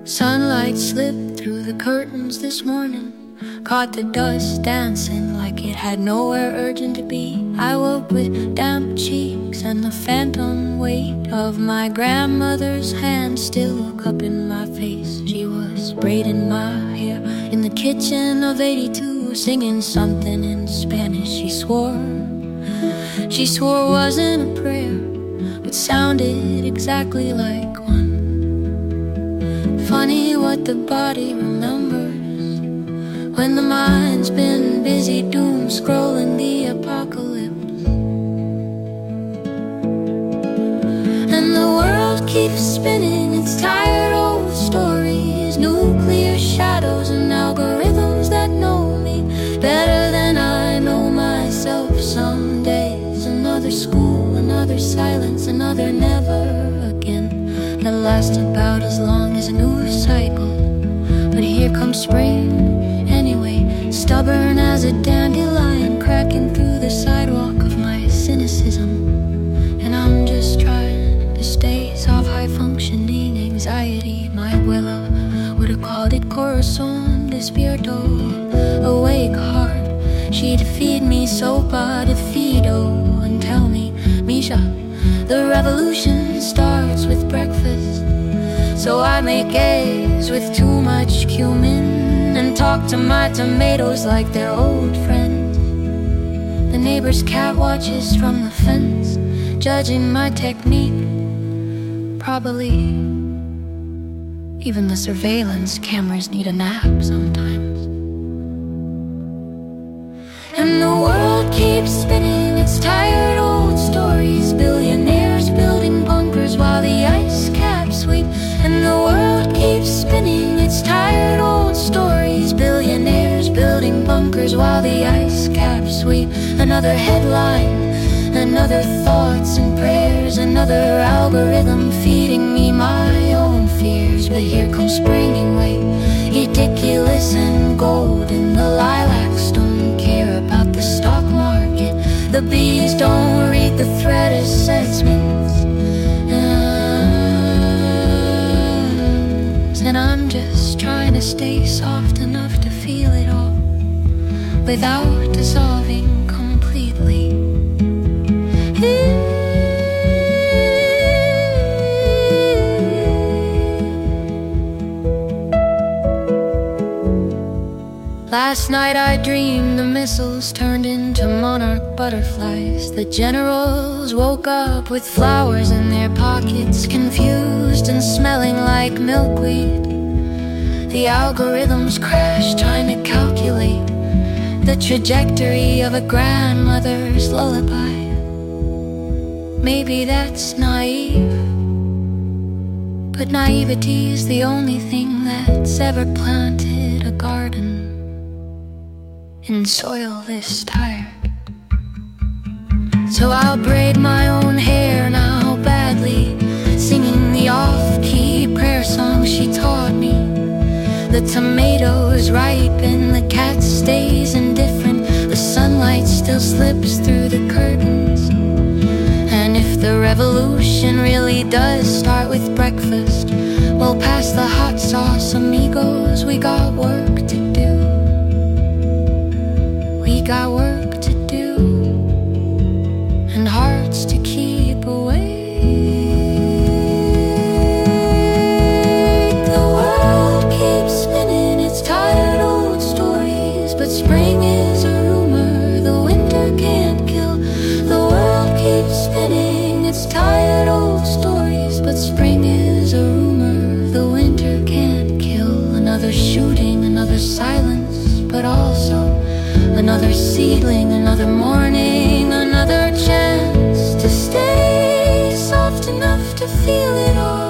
Sunlight slipped through the curtains this morning, caught the dust dancing like it had nowhere urgent to be. I woke with damp cheeks and the phantom weight of my grandmother's hand still cupping my face. She was braiding my hair in the kitchen of 82, singing something in Spanish. She swore wasn't a prayer, but sounded exactly like one. Funny what the body remembers when the mind's been busy doom scrolling the apocalypse. And the world keeps spinning its tired old stories, nuclear shadows and algorithms that know me better than I know myself. Some days another school, another silence, another never again. That lasts about as long as a news cycle. But here comes spring anyway, stubborn as a dandelion, cracking through the sidewalk of my cynicism. And I'm just trying to stay soft, high-functioning anxiety. My abuela would have called it corazón despierto, awake heart. She'd feed me sopa de fido and tell me, Misha, the revolution starts with breakfast. So I make eggs with too much cumin and talk to my tomatoes like they're old friends. The neighbor's cat watches from the fence, judging my technique. Probably even the surveillance cameras need a nap sometimes. And the world keeps spinning its tired old stories, billionaires building bunkers while the ice caps sweep. And the world keeps spinning its tired old stories, billionaires building bunkers while the ice caps sweep. Another headline, another thoughts and prayers, another algorithm feeding me my own fears. But here comes spring anyway, ridiculous and gold, and the lilacs don't care about the stock market. The bees don't read the threat assessments. And I'm just trying to stay soft enough to feel it all without dissolving completely. Last night I dreamed the missiles turned into monarch butterflies. The generals woke up with flowers in their pockets, confused and smelling like milkweed. The algorithms crashed trying to calculate the trajectory of a grandmother's lullaby. Maybe that's naive, but naivety is the only thing that's ever planted a garden in soil this tired. So I'll braid my own hair now badly, singing the off-key prayer song she taught me. The tomatoes ripen, the cat stays indifferent, the sunlight still slips through the curtains. And if the revolution really does start with breakfast, well, past the hot sauce, amigos, we got work to do. We got work to do, and hearts to keep awake. The world keeps spinning its tired old stories, but spring is a rumor the winter can't kill. The world keeps spinning its tired old stories, but spring is a rumor the winter can't kill. Another shooting, another silence, but also another seedling, another morning, another chance to stay soft enough to feel it all.